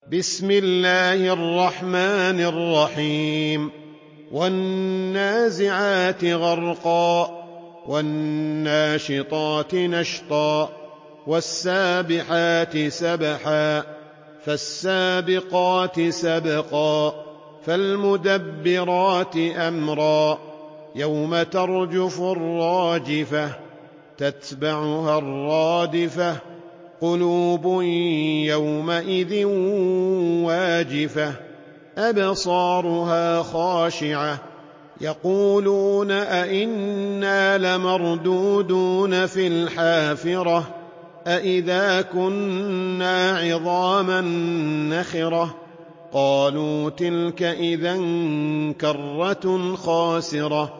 بسم الله الرحمن الرحيم والنازعات غرقا والناشطات نشطا والسابحات سبحا فالسابقات سبقا فالمدبرات أمرا يوم ترجف الراجفة تتبعها الرادفة قلوب يومئذ واجفة أبصارها خاشعة يقولون أئنا لمردودون في الحافرة أئذا كنا عظاما نخرة قالوا تلك إذا كرة خاسرة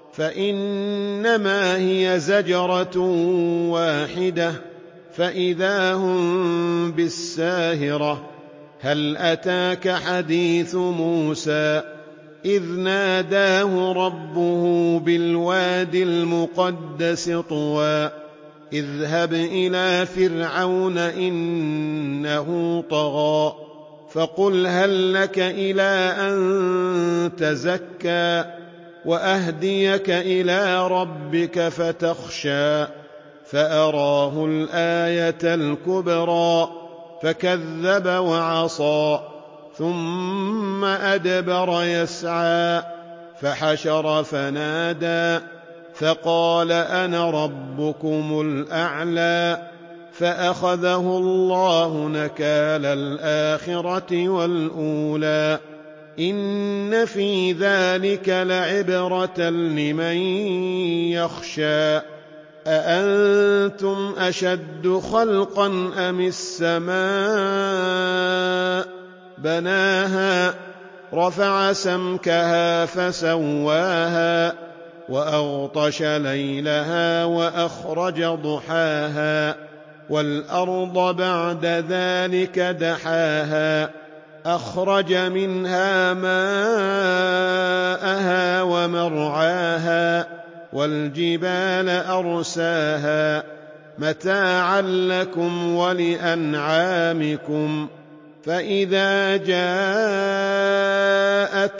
فإنما هي زجرة واحدة فإذا هم بالساهرة هل أتاك حديث موسى إذ ناداه ربه بالوادي المقدس طوى اذهب إلى فرعون إنه طغى فقل هل لك إلى أن تزكى وأهديك إلى ربك فتخشى فأراه الآية الكبرى فكذب وعصى ثم أدبر يسعى فحشر فنادى فقال أنا ربكم الأعلى فأخذه الله نكال الآخرة والأولى إن في ذلك لعبرة لمن يخشى أأنتم أشد خلقا أم السماء بناها رفع سمكها فسواها وأغطش ليلها وأخرج ضحاها والأرض بعد ذلك دحاها أخرج منها ماءها ومرعاها والجبال أرساها متاعا لكم ولأنعامكم فإذا جاءت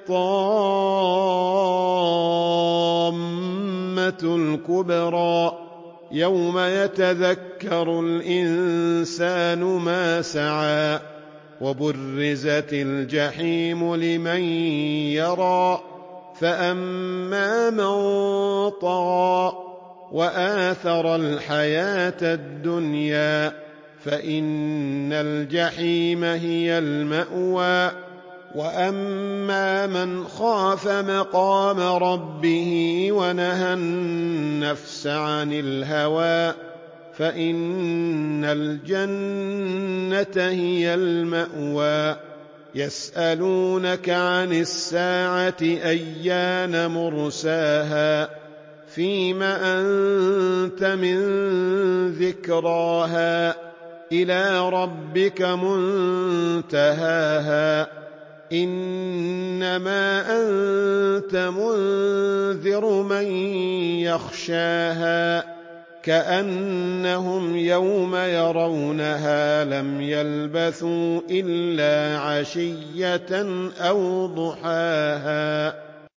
الطامة الكبرى يوم يتذكر الإنسان ما سعى وبرزت الجحيم لمن يرى فأما من طغى وآثر الحياة الدنيا فإن الجحيم هي المأوى وأما من خاف مقام ربه ونهى النفس عن الهوى فإن الجنة هي المأوى يسألونك عن الساعة أيان مرساها فيم أنت من ذكراها إلى ربك منتهاها إنما أنت منذر من يخشاها كأنهم يوم يرونها لم يلبثوا إلا عشية أو ضحاها